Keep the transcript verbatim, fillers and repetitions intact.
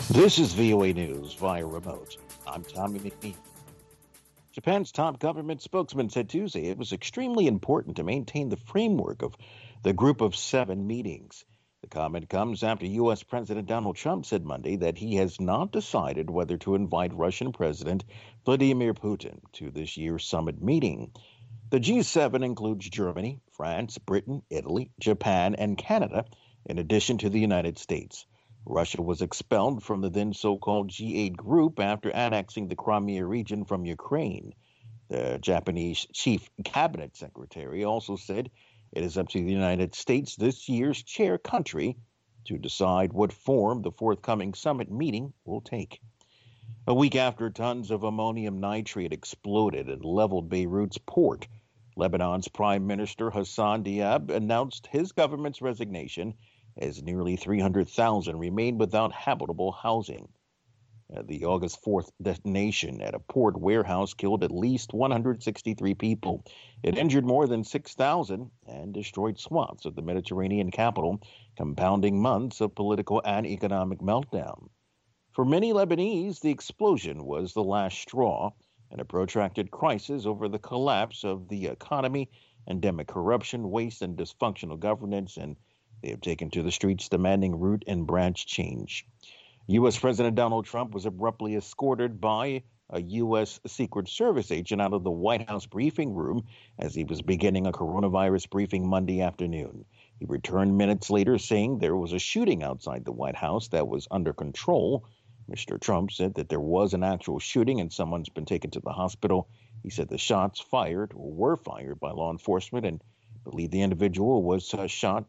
This is V O A News via remote. I'm Tommy McNeil. Japan's top government spokesman said Tuesday it was extremely important to maintain the framework of the Group of Seven meetings. The comment comes after U S. President Donald Trump said Monday that he has not decided whether to invite Russian President Vladimir Putin to this year's summit meeting. The G seven includes Germany, France, Britain, Italy, Japan, and Canada, in addition to the United States. Russia was expelled from the then so-called G eight group after annexing the Crimea region from Ukraine. The Japanese chief cabinet secretary also said it is up to the United States, this year's chair country, to decide what form the forthcoming summit meeting will take. A week after tons of ammonium nitrate exploded and leveled Beirut's port, Lebanon's Prime Minister Hassan Diab announced his government's resignation as nearly three hundred thousand remain without habitable housing. Uh, the August fourth detonation at a port warehouse killed at least one hundred sixty-three people. It injured more than six thousand and destroyed swaths of the Mediterranean capital, compounding months of political and economic meltdown. For many Lebanese, the explosion was the last straw in a protracted crisis over the collapse of the economy, endemic corruption, waste, and dysfunctional governance, and they have taken to the streets demanding root and branch change. U S. President Donald Trump was abruptly escorted by a U S. Secret Service agent out of the White House briefing room as he was beginning a coronavirus briefing Monday afternoon. He returned minutes later saying there was a shooting outside the White House that was under control. Mister Trump said that there was an actual shooting and someone's been taken to the hospital. He said the shots fired or were fired by law enforcement and believed the individual was uh, shot